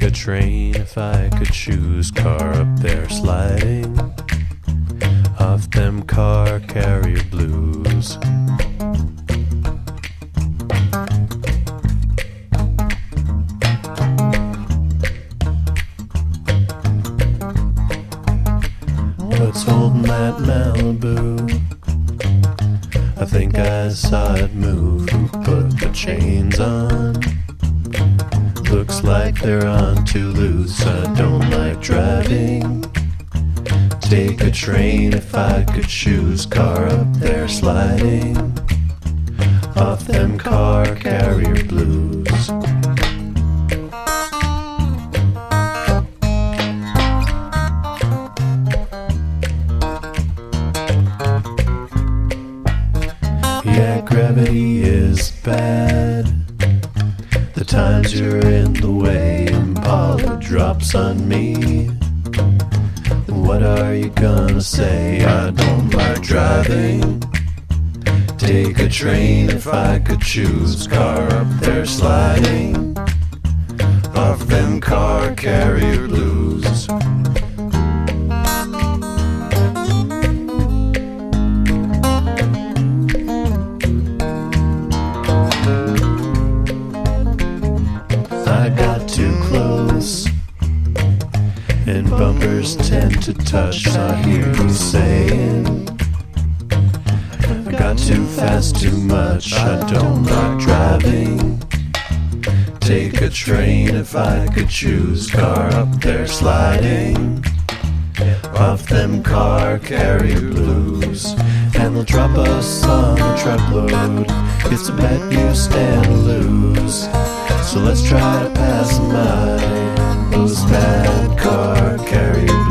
a train if I could choose. Car up there sliding off them car carrier blues. What's holding that Malibu? I think I saw it move. Who put the chains on? Looks like they're on too loose. I don't like driving. Take a train if I could choose. Car up there sliding off them car carrier blues. Yeah, gravity is bad. The times you're in the way, Impala drops on me. What are you gonna say? I don't like driving. Take a train if I could choose. Car up there sliding off them car carrier blues. I got too close, and bumpers tend to touch. I hear you saying I got too fast, too much. I don't like driving. Take a train if I could choose. Car up there sliding off them car carrier blues. And they'll drop us on a truckload. It's a bet you stand to lose. So let's try to pass them by, those bad car carrier